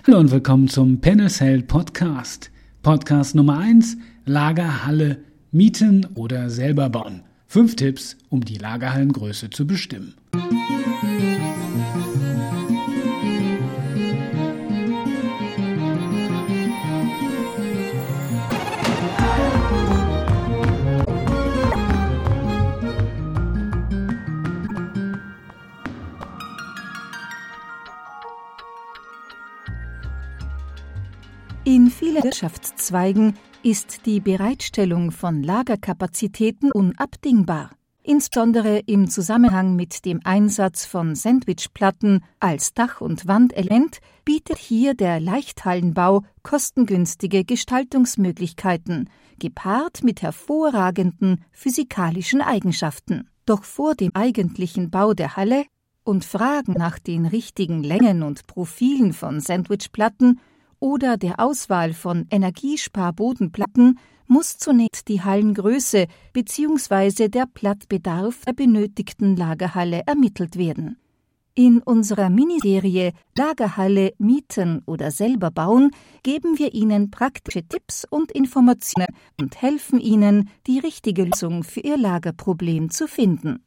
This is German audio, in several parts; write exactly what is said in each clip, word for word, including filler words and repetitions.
Hallo und willkommen zum Penesheld Podcast. Podcast Nummer eins, Lagerhalle mieten oder selber bauen. Fünf Tipps, um die Lagerhallengröße zu bestimmen. In vielen Wirtschaftszweigen ist die Bereitstellung von Lagerkapazitäten unabdingbar. Insbesondere im Zusammenhang mit dem Einsatz von Sandwichplatten als Dach- und Wandelement bietet hier der Leichthallenbau kostengünstige Gestaltungsmöglichkeiten, gepaart mit hervorragenden physikalischen Eigenschaften. Doch vor dem eigentlichen Bau der Halle und Fragen nach den richtigen Längen und Profilen von Sandwichplatten oder der Auswahl von Energiesparbodenplatten muss zunächst die Hallengröße bzw. der Plattbedarf der benötigten Lagerhalle ermittelt werden. In unserer Miniserie Lagerhalle mieten oder selber bauen geben wir Ihnen praktische Tipps und Informationen und helfen Ihnen, die richtige Lösung für Ihr Lagerproblem zu finden.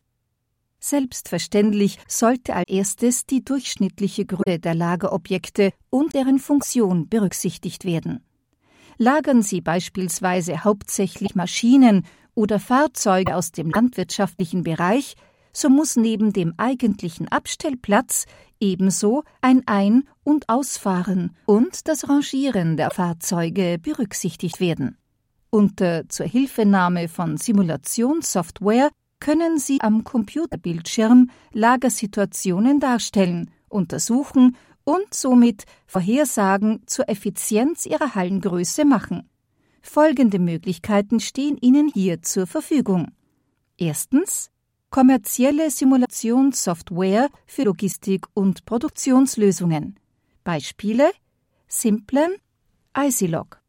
Selbstverständlich sollte als erstes die durchschnittliche Größe der Lagerobjekte und deren Funktion berücksichtigt werden. Lagern Sie beispielsweise hauptsächlich Maschinen oder Fahrzeuge aus dem landwirtschaftlichen Bereich, so muss neben dem eigentlichen Abstellplatz ebenso ein Ein- und Ausfahren und das Rangieren der Fahrzeuge berücksichtigt werden. Unter Zuhilfenahme von Simulationssoftware können Sie am Computerbildschirm Lagersituationen darstellen, untersuchen und somit Vorhersagen zur Effizienz Ihrer Hallengröße machen. Folgende Möglichkeiten stehen Ihnen hier zur Verfügung. Erstens kommerzielle Simulationssoftware für Logistik- und Produktionslösungen. Beispiele: Simplen, Isilog.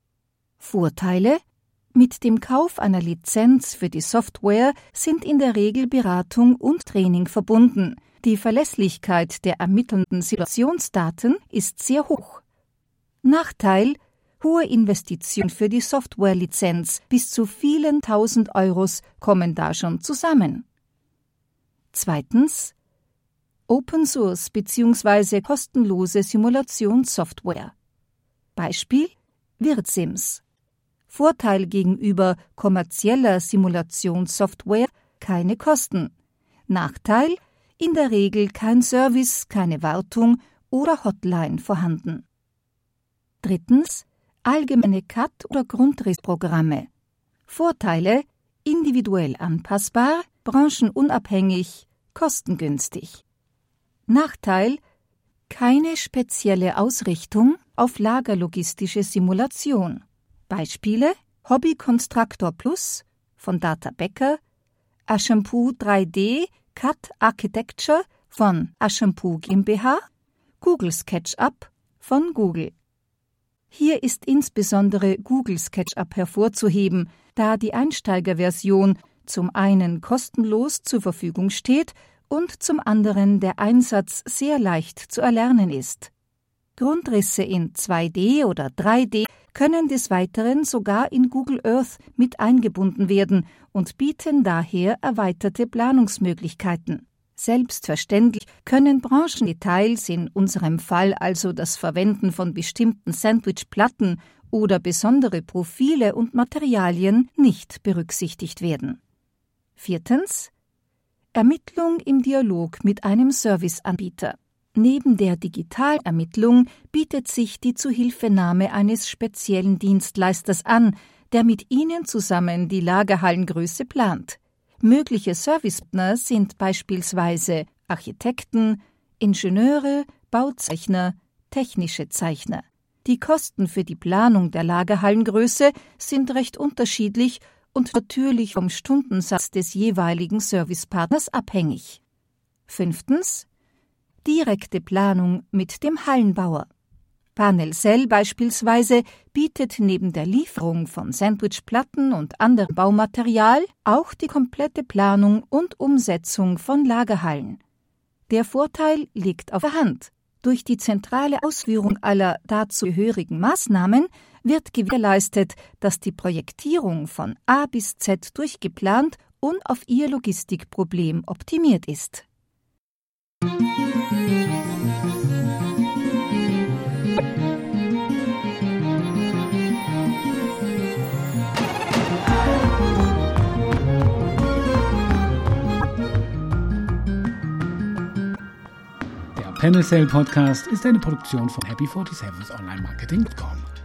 Vorteile: Mit dem Kauf einer Lizenz für die Software sind in der Regel Beratung und Training verbunden. Die Verlässlichkeit der ermittelnden Simulationsdaten ist sehr hoch. Nachteil: hohe Investitionen für die Softwarelizenz, bis zu vielen tausend Euros kommen da schon zusammen. Zweitens Open Source bzw. kostenlose Simulationssoftware. Beispiel: WirtSims. Vorteil gegenüber kommerzieller Simulationssoftware: keine Kosten. Nachteil: in der Regel kein Service, keine Wartung oder Hotline vorhanden. Drittens allgemeine C A D- oder Grundrissprogramme. Vorteile: individuell anpassbar, branchenunabhängig, kostengünstig. Nachteil: keine spezielle Ausrichtung auf lagerlogistische Simulation. Beispiele: Hobby Constructor Plus von Data Becker, Aschampu drei D C A D Architecture von Aschampu GmbH, Google SketchUp von Google. Hier ist insbesondere Google SketchUp hervorzuheben, da die Einsteigerversion zum einen kostenlos zur Verfügung steht und zum anderen der Einsatz sehr leicht zu erlernen ist. Grundrisse in zwei D oder drei D können des Weiteren sogar in Google Earth mit eingebunden werden und bieten daher erweiterte Planungsmöglichkeiten. Selbstverständlich können Branchendetails, in unserem Fall also das Verwenden von bestimmten Sandwichplatten oder besondere Profile und Materialien, nicht berücksichtigt werden. Viertens Ermittlung im Dialog mit einem Serviceanbieter. Neben der Digitalermittlung bietet sich die Zuhilfenahme eines speziellen Dienstleisters an, der mit Ihnen zusammen die Lagerhallengröße plant. Mögliche Servicepartner sind beispielsweise Architekten, Ingenieure, Bauzeichner, technische Zeichner. Die Kosten für die Planung der Lagerhallengröße sind recht unterschiedlich und natürlich vom Stundensatz des jeweiligen Servicepartners abhängig. Fünftens direkte Planung mit dem Hallenbauer. Panelcell beispielsweise bietet neben der Lieferung von Sandwichplatten und anderem Baumaterial auch die komplette Planung und Umsetzung von Lagerhallen. Der Vorteil liegt auf der Hand. Durch die zentrale Ausführung aller dazu gehörigen Maßnahmen wird gewährleistet, dass die Projektierung von A bis Z durchgeplant und auf ihr Logistikproblem optimiert ist. Der Panel Sale Podcast ist eine Produktion von happy forty-seven Online Marketing Punkt com.